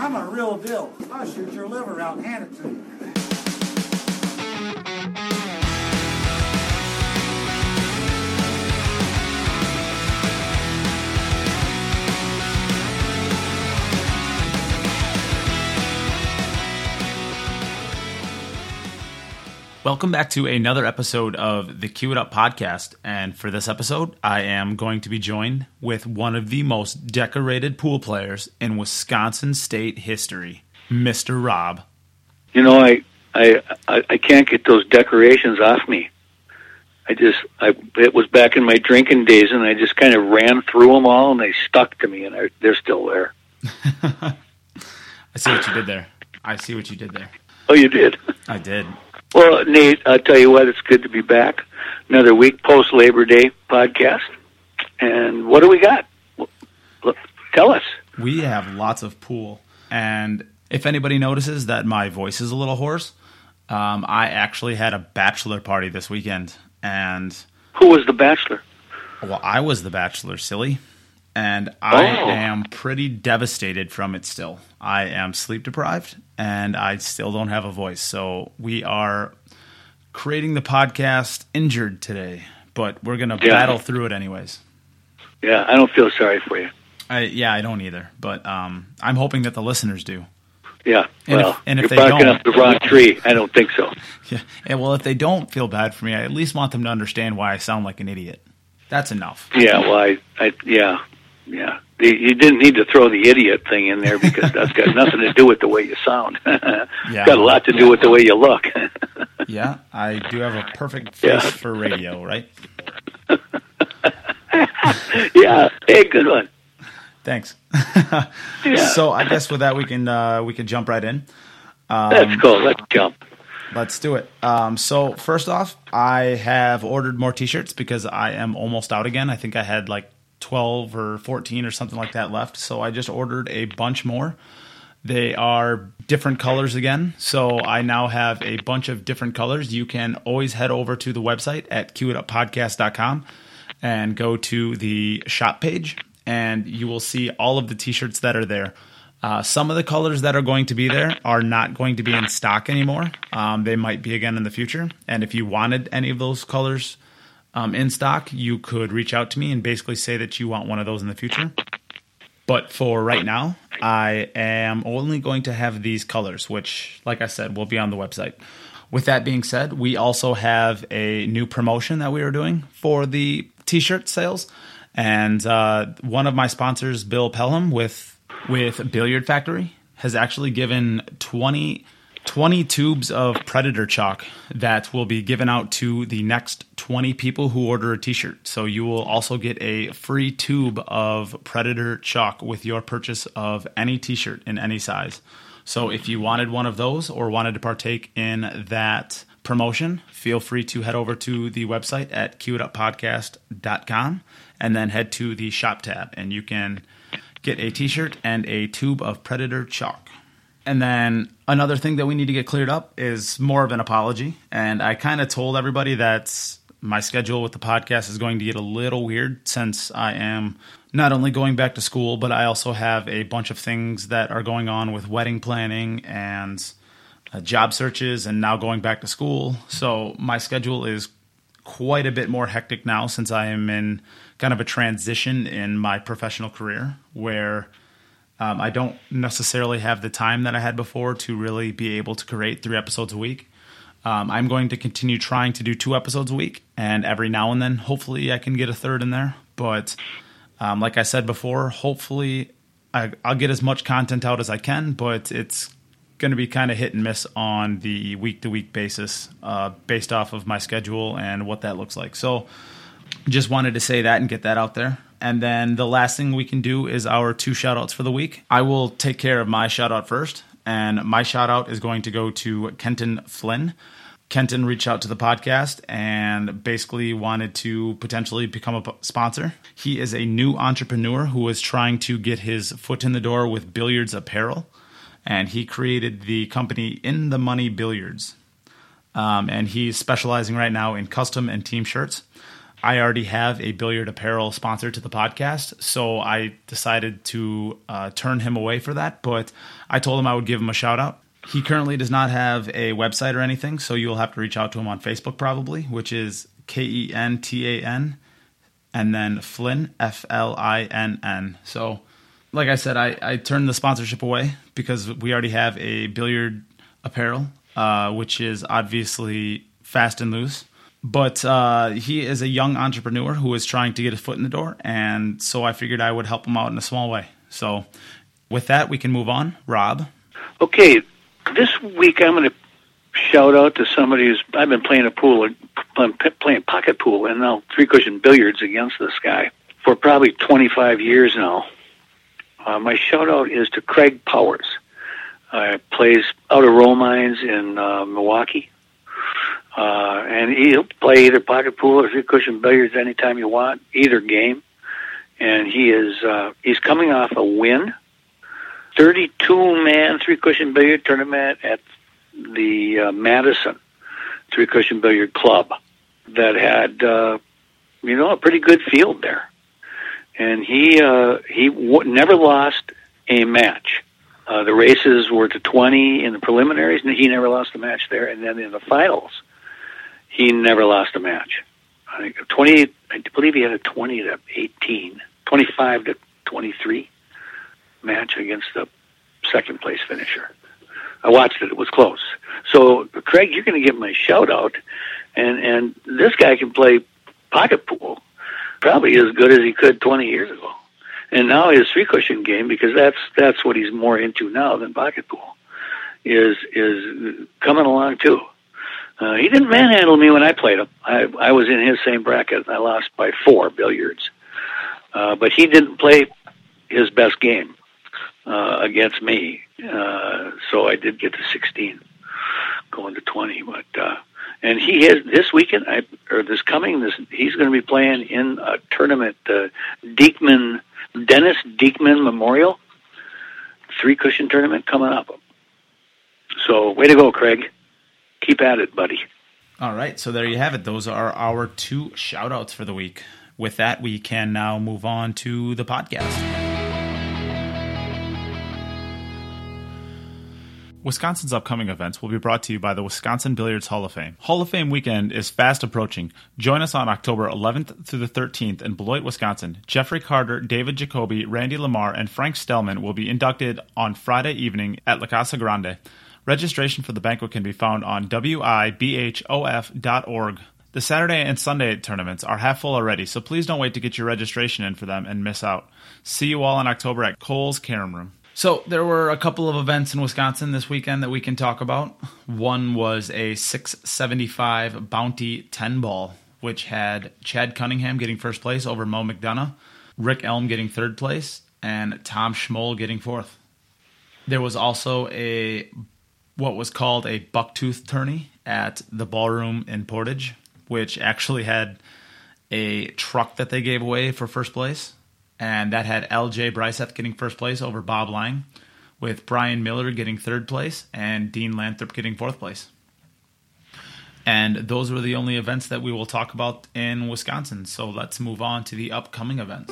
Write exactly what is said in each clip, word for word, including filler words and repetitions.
I'm a real deal. I'll shoot your liver out and hand it to you. Welcome back to another episode of the Cue It Up podcast, and for this episode, I am going to be joined with one of the most decorated pool players in Wisconsin state history, Mister Rob. You know, I I I can't get those decorations off me. I just, I it was back in my drinking days, and I just kind of ran through them all, and they stuck to me, and I, they're still there. I see what you did there. I see what you did there. Oh, you did? I did. Well, Nate, I'll tell you what, it's good to be back. Another week post-Labor Day podcast. And what do we got? Tell us. We have lots of pool. And if anybody notices that my voice is a little hoarse, um, I actually had a bachelor party this weekend. And who was the bachelor? Well, I was the bachelor, silly. And I oh. am pretty devastated from it still. I am sleep deprived, and I still don't have a voice. So we are creating the podcast injured today, but we're going to yeah. battle through it anyways. Yeah, I don't feel sorry for you. I, yeah, I don't either, but um, I'm hoping that the listeners do. Yeah, and well, if, and if you're they barking don't, up the wrong tree. I don't think so. Yeah, and well, if they don't feel bad for me, I at least want them to understand why I sound like an idiot. That's enough. Yeah, well, I, I yeah. Yeah, the, you didn't need to throw the idiot thing in there because that's got nothing to do with the way you sound. Yeah. It's got a lot to do with the way you look. Yeah, I do have a perfect face yeah. for radio, right? Yeah, hey, good one. Thanks. Yeah. So I guess with that we can uh, we can jump right in. Um, That's cool. Let's jump. Let's do it. Um, so first off, I have ordered more T-shirts because I am almost out again. I think I had like twelve or fourteen or something like that left. So I just ordered a bunch more. They are different colors again. So I now have a bunch of different colors. You can always head over to the website at cue it up podcast dot com and go to the shop page, and you will see all of the T-shirts that are there. Uh, some of the colors that are going to be there are not going to be in stock anymore. Um, they might be again in the future. And if you wanted any of those colors Um, in stock, you could reach out to me and basically say that you want one of those in the future. But for right now, I am only going to have these colors, which, like I said, will be on the website. With that being said, we also have a new promotion that we are doing for the T-shirt sales. And uh, one of my sponsors, Bill Pelham with, with Billiard Factory, has actually given twenty... twenty tubes of Predator chalk that will be given out to the next twenty people who order a T-shirt. So you will also get a free tube of Predator chalk with your purchase of any T-shirt in any size. So if you wanted one of those or wanted to partake in that promotion, feel free to head over to the website at cue it up podcast dot com and then head to the shop tab, and you can get a T-shirt and a tube of Predator chalk. And then another thing that we need to get cleared up is more of an apology. And I kind of told everybody that my schedule with the podcast is going to get a little weird since I am not only going back to school, but I also have a bunch of things that are going on with wedding planning and uh, job searches and now going back to school. So my schedule is quite a bit more hectic now since I am in kind of a transition in my professional career where Um, I don't necessarily have the time that I had before to really be able to create three episodes a week. Um, I'm going to continue trying to do two episodes a week, and every now and then, hopefully, I can get a third in there. But um, like I said before, hopefully, I, I'll get as much content out as I can, but it's going to be kind of hit and miss on the week-to-week basis uh, based off of my schedule and what that looks like. So just wanted to say that and get that out there. And then the last thing we can do is our two shout-outs for the week. I will take care of my shout-out first, and my shout-out is going to go to Kenton Flynn. Kenton reached out to the podcast and basically wanted to potentially become a sponsor. He is a new entrepreneur who is trying to get his foot in the door with billiards apparel, and he created the company In the Money Billiards. Um, and he's specializing right now in custom and team shirts. I already have a billiard apparel sponsor to the podcast, so I decided to uh, turn him away for that, but I told him I would give him a shout out. He currently does not have a website or anything, so you'll have to reach out to him on Facebook probably, which is K E N T A N, and then Flynn, F L I N N. So, like I said, I, I turned the sponsorship away because we already have a billiard apparel, uh, which is obviously fast and loose. But uh, he is a young entrepreneur who is trying to get his foot in the door, and so I figured I would help him out in a small way. So with that, we can move on. Rob? Okay, this week I'm going to shout out to somebody who's, I've been playing a pool, I'm playing pocket pool, and now three-cushion billiards against this guy for probably twenty-five years now. Uh, my shout-out is to Craig Powers. Uh, plays out of Romines in uh, Milwaukee. Uh, and he'll play either pocket pool or three-cushion billiards anytime you want, either game. And he is uh, he's coming off a win, thirty-two man three-cushion billiard tournament at the uh, Madison Three-Cushion Billiard Club that had, uh, you know, a pretty good field there. And he uh, he w- never lost a match. Uh, the races were to twenty in the preliminaries, and he never lost a match there. And then in the finals, he never lost a match. I think twenty. I believe he had a twenty to eighteen, twenty-five to twenty-three match against the second place finisher. I watched it; it was close. So, Craig, you're going to give him a shout out, and and this guy can play pocket pool probably as good as he could twenty years ago. And now his three cushion game, because that's that's what he's more into now than pocket pool, is is coming along too. Uh, he didn't manhandle me when I played him. I, I was in his same bracket, and I lost by four billiards. Uh, but he didn't play his best game uh, against me, uh, so I did get to sixteen, going to twenty. But uh, and he has this weekend, I, or this coming, this he's going to be playing in a tournament, uh, Diekman, Dennis Diekman Memorial three cushion tournament coming up. So way to go, Craig. Keep at it, buddy. All right, so there you have it. Those are our two shout-outs for the week. With that, we can now move on to the podcast. Wisconsin's upcoming events will be brought to you by the Wisconsin Billiards Hall of Fame. Hall of Fame weekend is fast approaching. Join us on October eleventh through the thirteenth in Beloit, Wisconsin. Jeffrey Carter, David Jacoby, Randy Lamar, and Frank Stellman will be inducted on Friday evening at La Casa Grande. Registration for the banquet can be found on W I B H O F dot org. The Saturday and Sunday tournaments are half full already, so please don't wait to get your registration in for them and miss out. See you all in October at Cole's Carom Room. So there were a couple of events in Wisconsin this weekend that we can talk about. One was a six seventy-five Bounty ten ball, which had Chad Cunningham getting first place over Mo McDonough, Rick Elm getting third place, and Tom Schmoll getting fourth. There was also a what was called a bucktooth tourney at the ballroom in Portage, which actually had a truck that they gave away for first place. And that had L J Bryseth getting first place over Bob Lang, with Brian Miller getting third place and Dean Lanthrop getting fourth place. And those were the only events that we will talk about in Wisconsin. So let's move on to the upcoming events.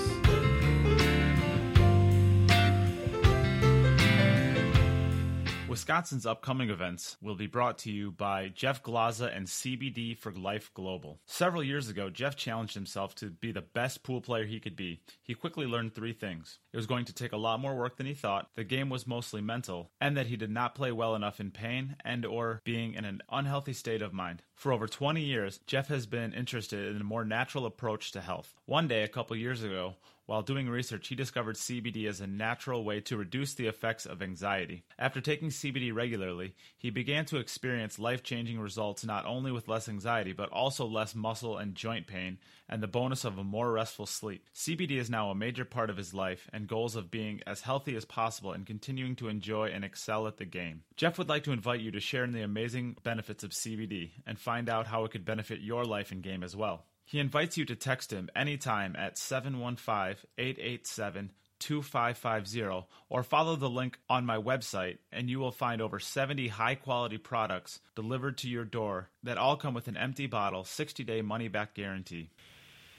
Wisconsin's upcoming events will be brought to you by Jeff Glaza and C B D for Life Global. Several years ago, Jeff challenged himself to be the best pool player he could be. He quickly learned three things. It was going to take a lot more work than he thought, the game was mostly mental, and that he did not play well enough in pain and or being in an unhealthy state of mind. For over twenty years, Jeff has been interested in a more natural approach to health. One day, a couple years ago, while doing research, he discovered C B D as a natural way to reduce the effects of anxiety. After taking C B D regularly, he began to experience life-changing results not only with less anxiety, but also less muscle and joint pain, and the bonus of a more restful sleep. C B D is now a major part of his life and goals of being as healthy as possible and continuing to enjoy and excel at the game. Jeff would like to invite you to share in the amazing benefits of C B D and find out how it could benefit your life and game as well. He invites you to text him anytime at seven one five, eight eight seven, two five five zero or follow the link on my website and you will find over seventy high-quality products delivered to your door that all come with an empty bottle, sixty-day money-back guarantee.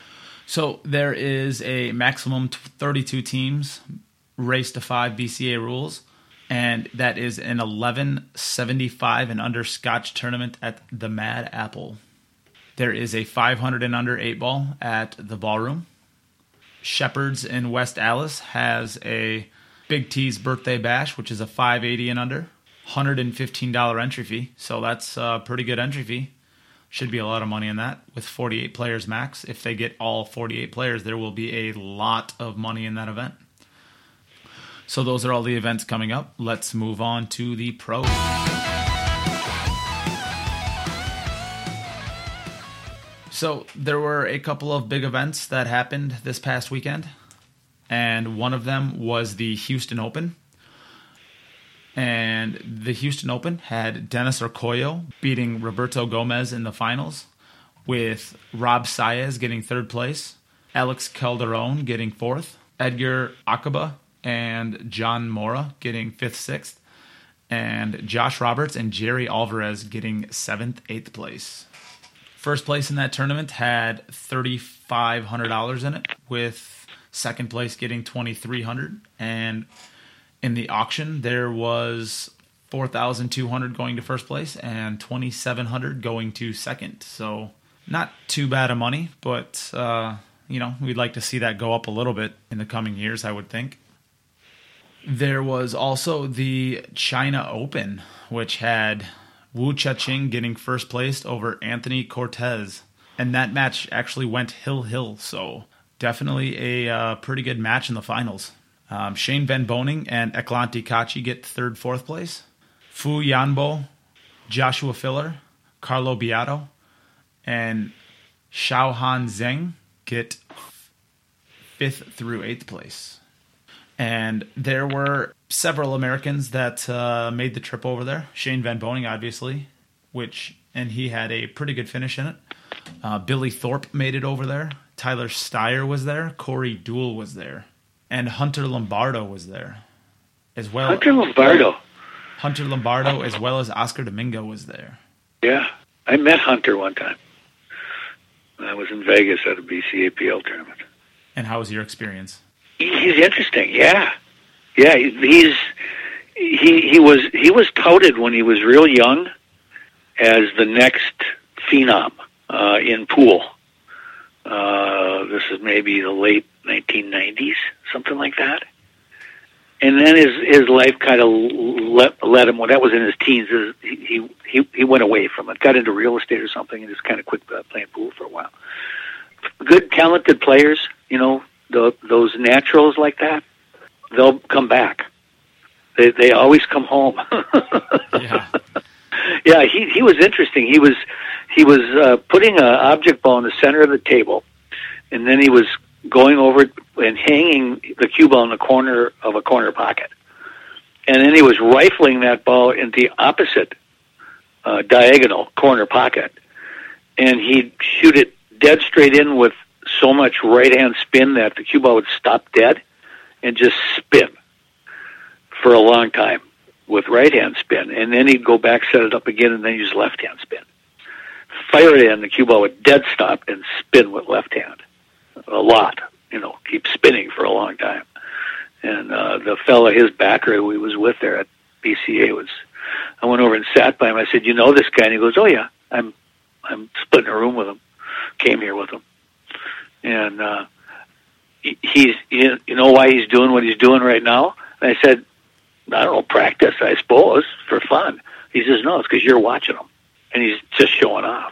So there is a maximum thirty-two teams, race to five B C A rules, and that is an eleven seventy-five and under Scotch tournament at the Mad Apple. There is a five hundred and under eight ball at the Ballroom. Shepherd's in West Allis has a Big T's Birthday Bash, which is a five eighty and under, one hundred fifteen dollars entry fee. So that's a pretty good entry fee. Should be a lot of money in that with forty-eight players max. If they get all forty-eight players, there will be a lot of money in that event. So those are all the events coming up. Let's move on to the pros. So there were a couple of big events that happened this past weekend, and one of them was the Houston Open. And the Houston Open had Dennis Arroyo beating Roberto Gomez in the finals, with Rob Saez getting third place, Alex Calderon getting fourth, Edgar Acaba and John Mora getting fifth, sixth, and Josh Roberts and Jerry Alvarez getting seventh, eighth place. First place in that tournament had three thousand five hundred dollars in it, with second place getting twenty-three hundred dollars. And in the auction, there was four thousand two hundred dollars going to first place and twenty-seven hundred dollars going to second. So not too bad of money, but uh, you know, we'd like to see that go up a little bit in the coming years, I would think. There was also the China Open, which had Wu Chaqing getting first place over Anthony Cortez. And that match actually went hill-hill, so definitely a uh, pretty good match in the finals. Um, Shane Van Boening and Eklanti Kachi get third, fourth place. Fu Yanbo, Joshua Filler, Carlo Beato, and Xiaohan Zheng get fifth through eighth place. And there were several Americans that uh, made the trip over there. Shane Van Boening, obviously, which and he had a pretty good finish in it. Uh, Billy Thorpe made it over there. Tyler Steyer was there. Corey Deuel was there. And Hunter Lombardo was there as well. Hunter Lombardo. Hunter Lombardo, as well as Oscar Domingo, was there. Yeah, I met Hunter one time. I was in Vegas at a B C A P L tournament. And how was your experience? He's interesting. Yeah, yeah. He's he he was he was touted when he was real young as the next phenom uh, in pool. Uh, this is maybe the late nineteen nineties, something like that. And then his his life kind of let, let him. When that was in his teens, he he he went away from it, got into real estate or something, and just kind of quit playing pool for a while. Good, talented players, you know, the, those naturals like that, they'll come back. They they always come home. Yeah, yeah. He he was interesting. He was he was uh, putting an object ball in the center of the table, and then he was going over and hanging the cue ball in the corner of a corner pocket. And then he was rifling that ball in the opposite uh, diagonal corner pocket. And he'd shoot it dead straight in with so much right-hand spin that the cue ball would stop dead and just spin for a long time with right-hand spin. And then he'd go back, set it up again, and then use left-hand spin. Fire it in, the cue ball would dead stop and spin with left hand. A lot, you know, keep spinning for a long time. And uh, the fella, his backer who he was with there at B C A was, I went over and sat by him. I said, "You know this guy?" And he goes, "Oh yeah, I'm, I'm splitting a room with him. Came here with him." And uh, he, he's, you know, why he's doing what he's doing right now? And I said, "I don't know, practice, I suppose, for fun." He says, "No, it's because you're watching him, and he's just showing off."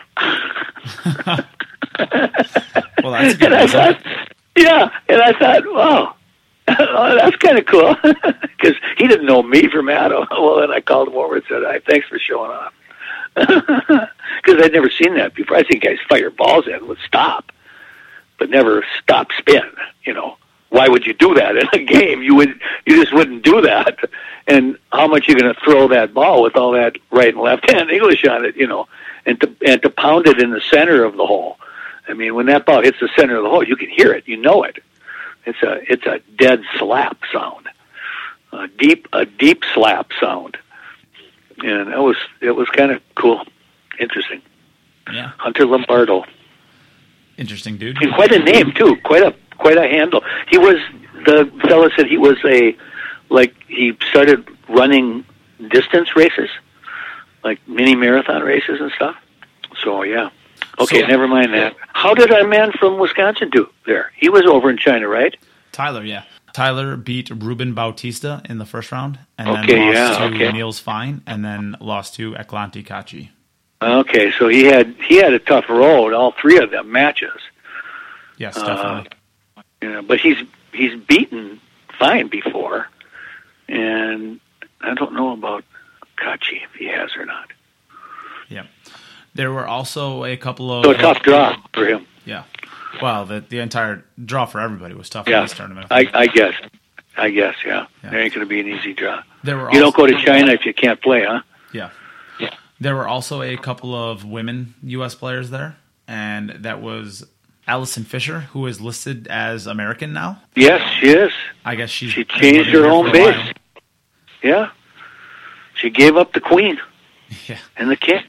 Well, that's a good and I thought, yeah, and I thought, wow, oh, that's kind of cool, because he didn't know me from Adam. Well, then I called him over and said, "Hey, thanks for showing off," because I'd never seen that before. I think guys fire balls in with stop, but never stop spin. You know, why would you do that in a game? You would, you just wouldn't do that. And how much you're going to throw that ball with all that right and left hand English on it? You know, and to and to pound it in the center of the hole. I mean, when that ball hits the center of the hole, you can hear it. You know it. It's a it's a dead slap sound, a deep a deep slap sound, and it was it was kind of cool, interesting. Yeah, Hunter Lombardo. Interesting dude. And quite a name too. Quite a quite a handle. He was the fellow said he was a like he started running distance races, like mini marathon races and stuff. So yeah. Okay, So- never mind that. How did our man from Wisconsin do there? He was over in China, right? Tyler, yeah. Tyler beat Ruben Bautista in the first round, and then Okay, lost yeah, to okay. Niels Fine, and then lost to Eklanti Kachi. Okay, so he had he had a tough road, all three of them matches. Yes, Uh, definitely. You know, but he's he's beaten Fine before, and I don't know about Kachi if he has or not. Yeah. There were also a couple of... So a tough draw for him. Yeah. Well, the the entire draw for everybody was tough in Yeah, this tournament. I, I guess. I guess, yeah. Yeah. There ain't going to be an easy draw. There were You also, don't go to China if you can't play, huh? Yeah. There were also a couple of women U S players there, and that was Allison Fisher, who is listed as American now. Yes, she is. I guess she's She been changed living her here home for a base. while. Yeah. She gave up the queen Yeah. and the king.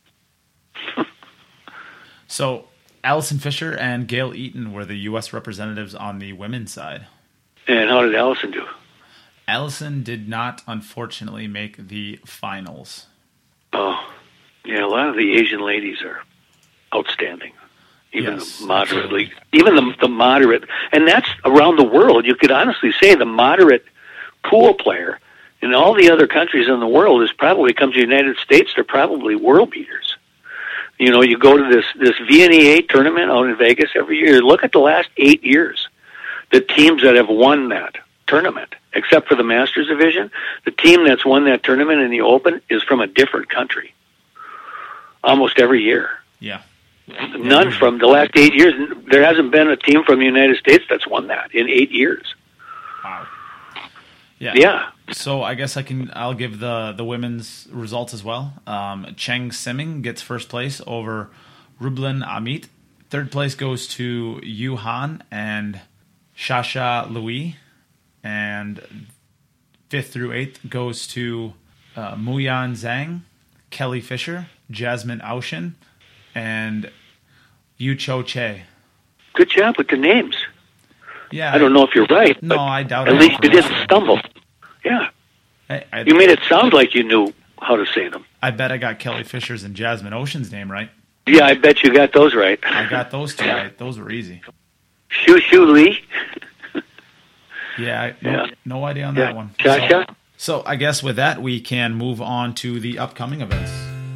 So Allison Fisher and Gail Eaton were the U S representatives on the women's side. And how did Allison do? Allison did not, unfortunately, make the finals. Oh, yeah, a lot of the Asian ladies are outstanding. Even Yes, the moderately, even the, the moderate, and that's around the world. You could honestly say the moderate pool player in all the other countries in the world is probably, comes to the United States, they're probably world beaters. You know, you go to this, this V N E A tournament out in Vegas every year. Look at the last eight years. The teams that have won that tournament, except for the Masters division, the team that's won that tournament in the Open is from a different country. Almost every year. Yeah. None from the last eight years. There hasn't been a team from the United States that's won that in eight years. Wow. Yeah. Yeah. So I guess I can. I'll give the the women's results as well. Um, Cheng Simming gets first place over Rublin Amit. Third place goes to Yu Han and Shasha Louis, and fifth through eighth goes to uh, Muyan Zhang, Kelly Fisher, Jasmine Aushin, and Yu Cho Che. Good job with the names. Yeah, I don't know if you're right, No, but I doubt at it. least you didn't stumble. Yeah. I, I, You made it sound like you knew how to say them. I bet I got Kelly Fisher's and Jasmine Ocean's name right. Yeah, I bet you got those right. I got those two right. Those were easy. Shu Shu Lee. Yeah, I, no, Yeah. no idea on Yeah. that one. Cha So, Cha. so I guess with that, we can move on to the upcoming events.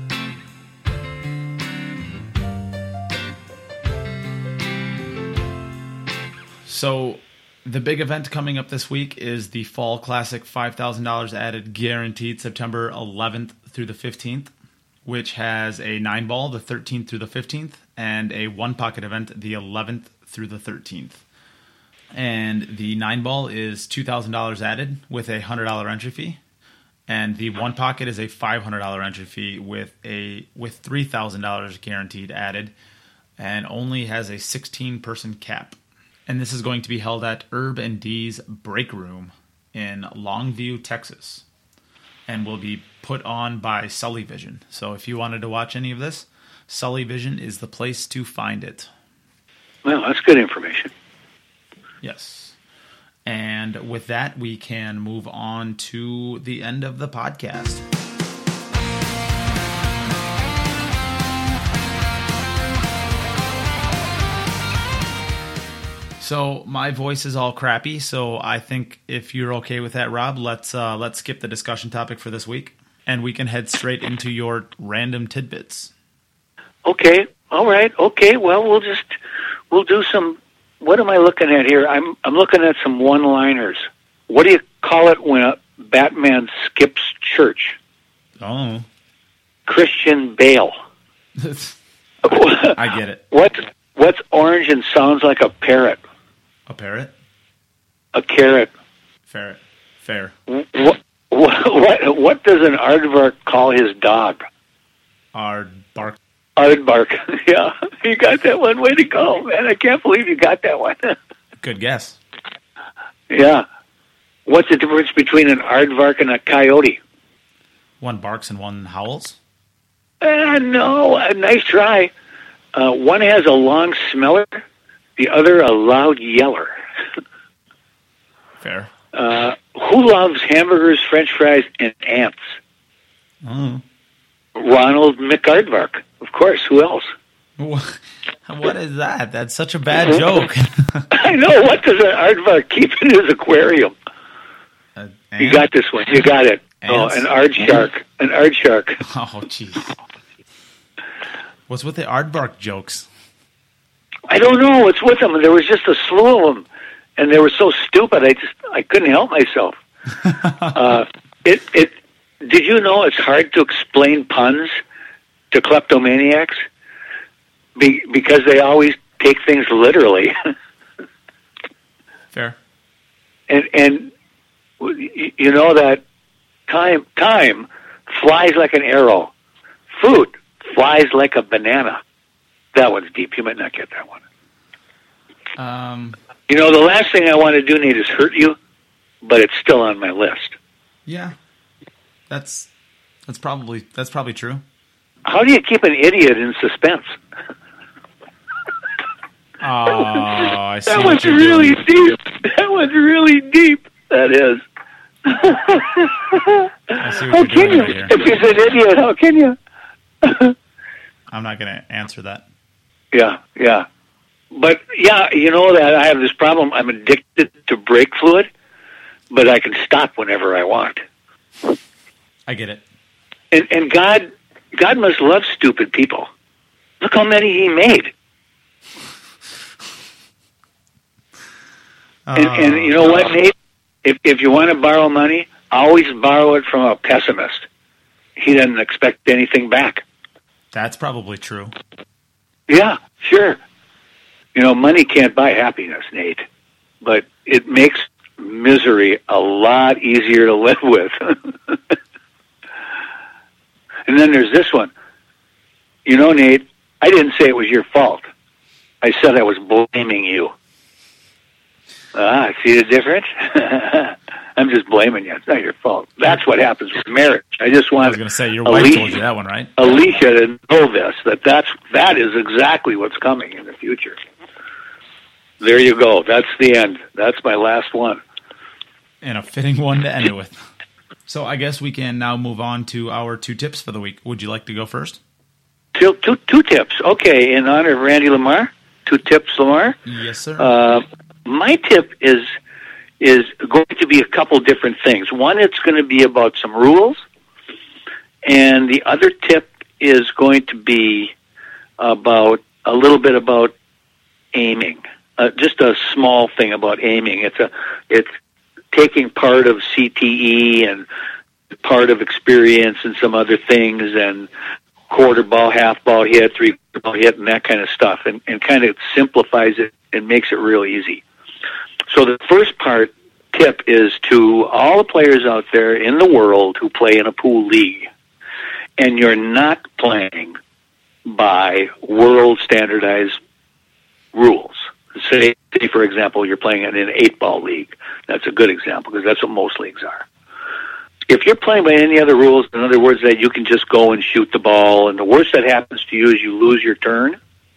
So the big event coming up this week is the Fall Classic five thousand dollars added guaranteed September eleventh through the fifteenth, which has a nine ball the thirteenth through the fifteenth and a one pocket event the eleventh through the thirteenth. And the nine ball is two thousand dollars added with a one hundred dollars entry fee. And the one pocket is a five hundred dollars entry fee with a with three thousand dollars guaranteed added, and only has a sixteen person cap. And this is going to be held at Herb and D's Break Room in Longview, Texas, and will be put on by Sully Vision. So if you wanted to watch any of this, Sully Vision is the place to find it. Well, that's good information. Yes. And with that, we can move on to the end of the podcast. So my voice is all crappy, so I think if you're okay with that, Rob, let's uh, let's skip the discussion topic for this week, and we can head straight into your random tidbits. Okay. All right. Okay. Well, we'll just we'll do some. What am I looking at here? I'm I'm looking at some one-liners. What do you call it when a Batman skips church? Oh, Christian Bale. I get it. What what's orange and sounds like a parrot? A parrot, A carrot. ferret, fair. What what what, what does an aardvark call his dog? Our bark. Aardvark. Yeah, you got that one. Way to go, man! I can't believe you got that one. Good guess. Yeah. What's the difference between an aardvark and a coyote? One barks and one howls. Uh, no, uh, nice try. Uh, one has a long smeller, The other, a loud yeller. Fair. Uh, who loves hamburgers, French fries, and ants? Oh. Ronald McArdvark, of course. Who else? What is that? That's such a bad joke. I know. What does an aardvark keep in his aquarium? Uh, you got this one. You got it. Ants? Oh, an aard shark. An aard shark. Oh, jeez. What's with the aardvark jokes? I don't know what's with them. There was just a slew of them, and they were so stupid. I just I couldn't help myself. uh, it it. Did you know it's hard to explain puns to kleptomaniacs? Be, because they always take things literally. Fair. And and you know that time time flies like an arrow. Food flies like a banana. That one's deep. You might not get that one. Um. You know, the last thing I want to do, Nate, is hurt you, but it's still on my list. Yeah. That's that's probably that's probably true. How do you keep an idiot in suspense? Oh, I see that what was you're really doing. deep. That was really deep. That is. I see How what can you're you? doing here. If he's an idiot, how can you? I'm not going to answer that. Yeah, yeah. But, yeah, you know that I have this problem. I'm addicted to brake fluid, but I can stop whenever I want. I get it. And, and God, God must love stupid people. Look how many He made. And, and you know what, Nate? If if you want to borrow money, always borrow it from a pessimist. He doesn't expect anything back. That's probably true. Yeah, sure. You know, money can't buy happiness, Nate, but it makes misery a lot easier to live with. And then there's this one. You know, Nate, I didn't say it was your fault. I said I was blaming you. Ah, see the difference? I'm just blaming you. It's not your fault. That's what happens with marriage. I just I want was going to say, your wife Alicia, told you that one, right? Alicia to know this, that that's, that is exactly what's coming in the future. There you go. That's the end. That's my last one. And a fitting one to end it with. So I guess we can now move on to our two tips for the week. Would you like to go first? Two, two, two tips. Okay, in honor of Randy Lamar, two tips, Lamar. Yes, sir. Uh, my tip is is going to be a couple different things. One, it's going to be about some rules, and the other tip is going to be about a little bit about aiming. Uh, just a small thing about aiming. It's a it's taking part of C T E and part of experience and some other things, and quarter ball, half ball hit, three quarter ball hit, and that kind of stuff, and, and kind of simplifies it and makes it real easy. So the first part tip is to all the players out there in the world who play in a pool league, and you're not playing by world standardized rules. Say, say for example, you're playing in an eight-ball league. That's a good example because that's what most leagues are. If you're playing by any other rules, in other words, that you can just go and shoot the ball, and the worst that happens to you is you lose your turn,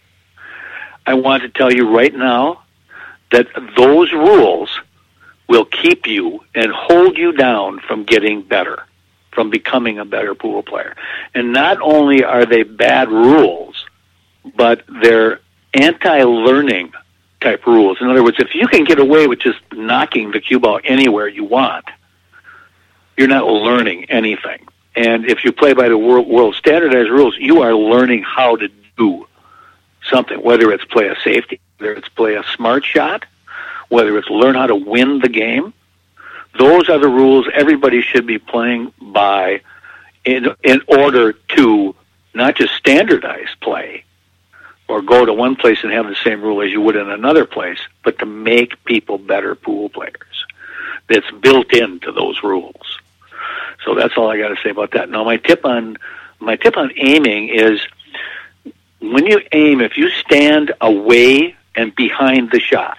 I want to tell you right now that those rules will keep you and hold you down from getting better, from becoming a better pool player. And not only are they bad rules, but they're anti-learning type rules. In other words, if you can get away with just knocking the cue ball anywhere you want, you're not learning anything. And if you play by the world, world standardized rules, you are learning how to do something, whether it's play a safety, whether it's play a smart shot, whether it's learn how to win the game. Those are the rules everybody should be playing by in, in order to not just standardize play or go to one place and have the same rule as you would in another place, but to make people better pool players. That's built into those rules. So that's all I got to say about that. Now, my tip on my tip on aiming is when you aim, if you stand away and behind the shot,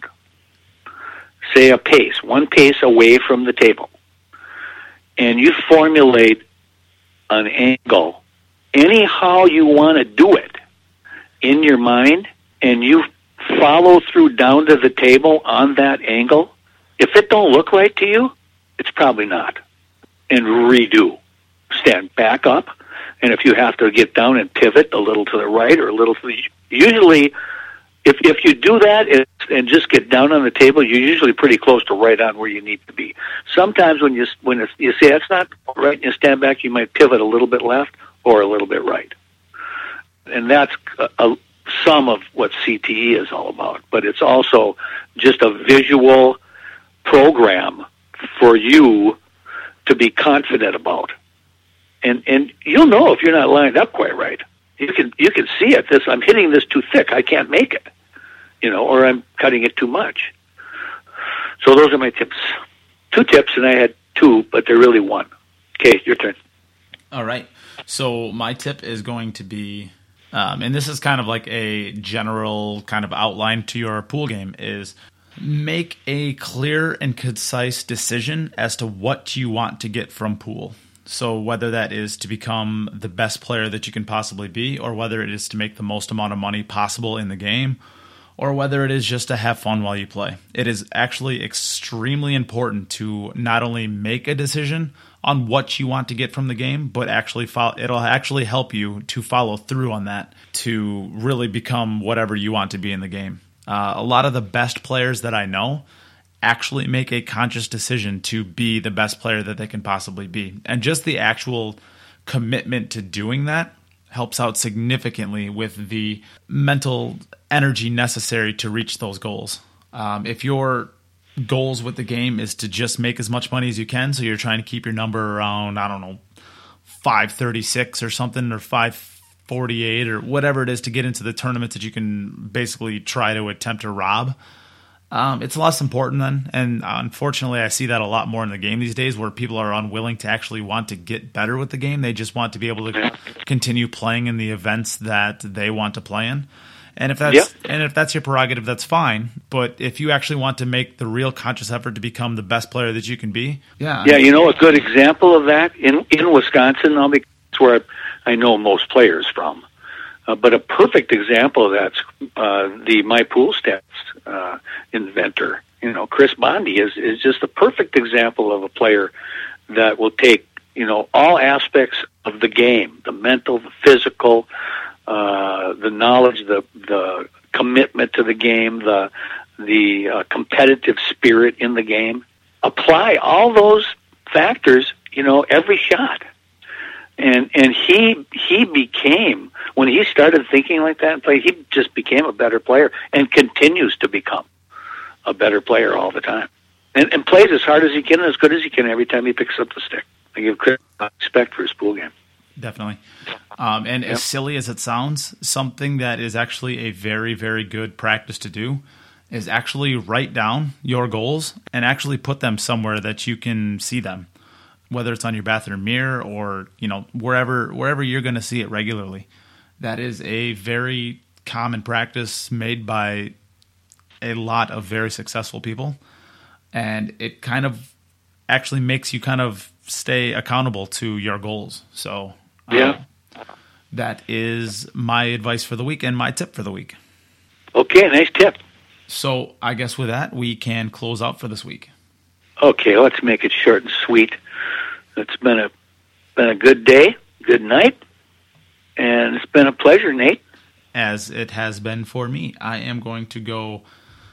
say a pace, one pace away from the table, and you formulate an angle anyhow you want to do it in your mind, and you follow through down to the table on that angle. If it don't look right to you, it's probably not. And redo. Stand back up. And if you have to get down and pivot a little to the right or a little to the... Usually, if if you do that and, and just get down on the table, you're usually pretty close to right on where you need to be. Sometimes when you when it's, you say that's not right and you stand back, you might pivot a little bit left or a little bit right. And that's a, a, some of what C T E is all about. But it's also just a visual program for you to be confident about. And and you'll know if you're not lined up quite right. You can you can see it. This I'm hitting this too thick. I can't make it, you know, or I'm cutting it too much. So those are my tips. Two tips, and I had two, but they're really one. Okay, your turn. All right. So my tip is going to be, um, and this is kind of like a general kind of outline to your pool game, is make a clear and concise decision as to what you want to get from pool. So whether that is to become the best player that you can possibly be, or whether it is to make the most amount of money possible in the game, or whether it is just to have fun while you play. It is actually extremely important to not only make a decision on what you want to get from the game, but actually follow, it'll actually help you to follow through on that to really become whatever you want to be in the game. Uh, a lot of the best players that I know actually make a conscious decision to be the best player that they can possibly be. And just the actual commitment to doing that helps out significantly with the mental energy necessary to reach those goals. Um, if your goals with the game is to just make as much money as you can, so you're trying to keep your number around, I don't know, five thirty-six or something, or five forty-eight or whatever it is to get into the tournaments that you can basically try to attempt to rob, Um, it's less important then, and unfortunately I see that a lot more in the game these days, where people are unwilling to actually want to get better with the game. They just want to be able to continue playing in the events that they want to play in. And if that's yep. and if that's your prerogative, that's fine. But if you actually want to make the real conscious effort to become the best player that you can be, yeah, yeah, you know, a good example of that in in Wisconsin, I'll be, that's where I know most players from. Uh, but a perfect example of that's uh, the My Pool Stats uh, inventor. You know, Chris Bondi is, is just a perfect example of a player that will take, you know, all aspects of the game, the mental, the physical, uh, the knowledge, the the commitment to the game, the the uh, competitive spirit in the game. Apply all those factors, you know, every shot. And and he he became, when he started thinking like that and play, he just became a better player and continues to become a better player all the time. And, and plays as hard as he can and as good as he can every time he picks up the stick. I give Chris respect for his pool game. Definitely. Um, and yep. As silly as it sounds, something that is actually a very, very good practice to do is actually write down your goals and actually put them somewhere that you can see them. Whether it's on your bathroom mirror or, you know, wherever wherever you're going to see it regularly. That is a very common practice made by a lot of very successful people. And it kind of actually makes you kind of stay accountable to your goals. So um, yeah, that is my advice for the week and my tip for the week. Okay, nice tip. So I guess with that, we can close out for this week. Okay, let's make it short and sweet. It's been a been a good day, good night, and it's been a pleasure, Nate. As it has been for me. I am going to go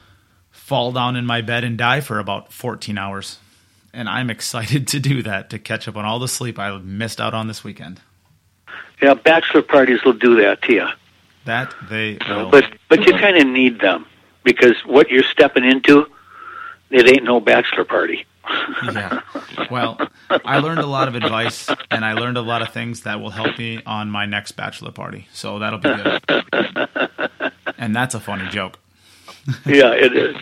fall down in my bed and die for about fourteen hours. And I'm excited to do that, to catch up on all the sleep I missed out on this weekend. Yeah, bachelor parties will do that to you. That they will. But, but you kind of need them, because what you're stepping into, it ain't no bachelor party. Yeah. Well, I learned a lot of advice, and I learned a lot of things that will help me on my next bachelor party. So that'll be good. And that's a funny joke. Yeah, it is.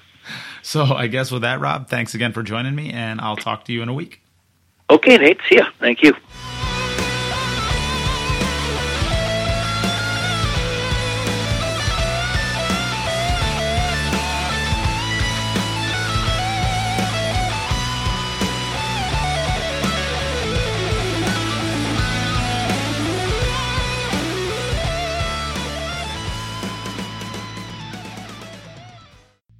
So I guess with that, Rob, thanks again for joining me, and I'll talk to you in a week. Okay, Nate. See ya. Thank you.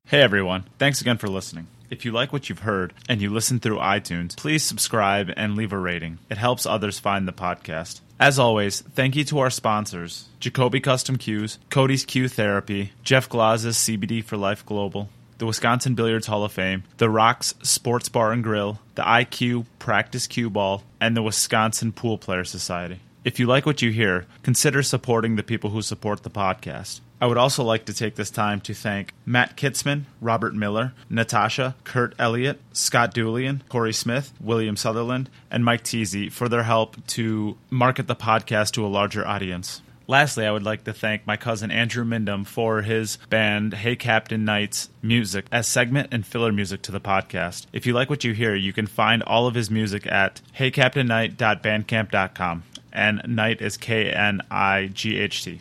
Hey everyone, thanks again for listening. If you like what you've heard and you listen through iTunes, please subscribe and leave a rating. It helps others find the podcast. As always, thank you to our sponsors, Jacoby Custom Cues, Cody's Q Therapy, Jeff Glaz's C B D for Life Global, the Wisconsin Billiards Hall of Fame, the Rocks Sports Bar and Grill, the I Q Practice Cue Ball, and the Wisconsin Pool Players Society. If you like what you hear, consider supporting the people who support the podcast. I would also like to take this time to thank Matt Kitzman, Robert Miller, Natasha, Kurt Elliott, Scott Doolian, Corey Smith, William Sutherland, and Mike Teasy for their help to market the podcast to a larger audience. Lastly, I would like to thank my cousin Andrew Mindham for his band Hey Captain Knight's music as segment and filler music to the podcast. If you like what you hear, you can find all of his music at hey captain knight dot bandcamp dot com, and Knight is K N I G H T.